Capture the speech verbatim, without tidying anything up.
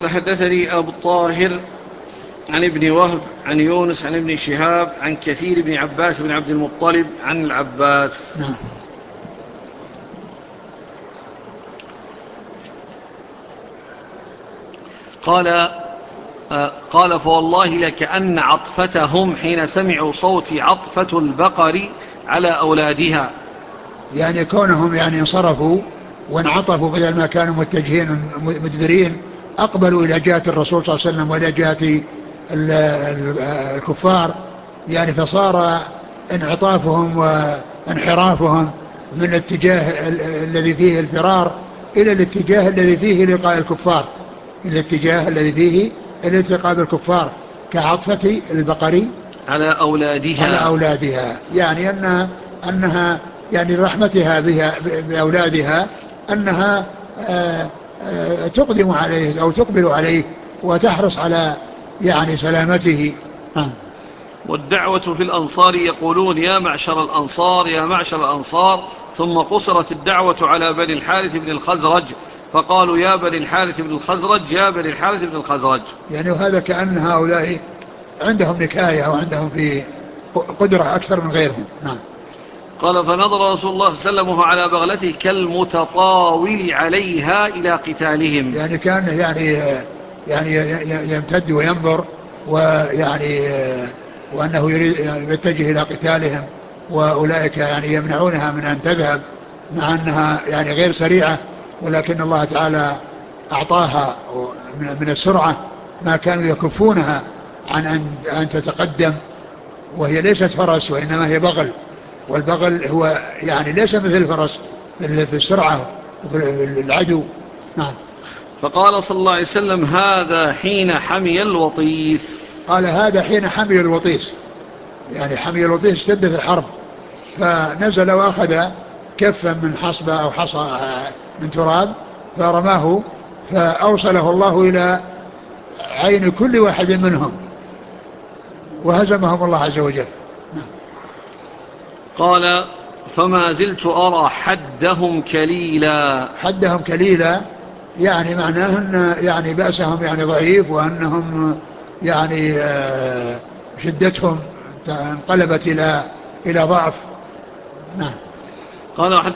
حدثني أبو الطاهر عن ابن وهب عن يونس عن ابن شهاب عن كثير بن عباس بن عبد المطلب عن العباس. نعم. قال قال فوالله لكأن عطفتهم حين سمعوا صوتي عطفة البقر على أولادها، يعني كونهم يعني انصرفوا وانعطفوا بدل ما كانوا متجهين مدبرين، أقبلوا إلى جهة الرسول صلى الله عليه وسلم وإلى جهة الكفار، يعني فصار انعطافهم وانحرافهم من الاتجاه الذي فيه الفرار إلى الاتجاه الذي فيه لقاء الكفار، إلى الاتجاه الذي فيه الالتقاء بالكفار، كعطفة البقر على أولادها على أولادها، يعني أنها, أنها يعني رحمتها بها بأولادها أنها آآ آآ تقدم عليه أو تقبل عليه وتحرص على يعني سلامته. والدعوة في الأنصار يقولون يا معشر الأنصار يا معشر الأنصار، ثم قصرت الدعوة على بني الحارث بن الخزرج فقالوا يا بني الحارث بن الخزرج يا بني الحارث بن الخزرج. يعني وهذا كأن هؤلاء عندهم نكاية أو عندهم في قدرة أكثر من غيرهم. نعم. قال فنظر رسول الله صلى الله عليه وسلم على بغلته كالمتطاول عليها إلى قتالهم، يعني كان يعني يعني يمتد وينظر ويعني وأنه يريد يتجه إلى قتالهم، وأولئك يعني يمنعونها من أن تذهب مع أنها يعني غير سريعة، ولكن الله تعالى أعطاها من السرعة ما كانوا يكفونها عن أن تتقدم، وهي ليست فرس وإنما هي بغل، والبغل هو يعني ليس مثل الفرس في السرعة وفي العدو. نعم. فقال صلى الله عليه وسلم هذا حين حمي الوطيس. قال هذا حين حمي الوطيس، يعني حمي الوطيس اشتدت الحرب، فنزل وأخذ كفا من حصبة أو حصى من تراب فرماه فأوصله الله إلى عين كل واحد منهم وهزمهم الله عز وجل. قال فما زلت أرى حدهم كليلا. حدهم كليلا يعني معناه أن يعني بأسهم يعني ضعيف، وأنهم يعني شدتهم انقلبت إلى إلى ضعف. نعم. قال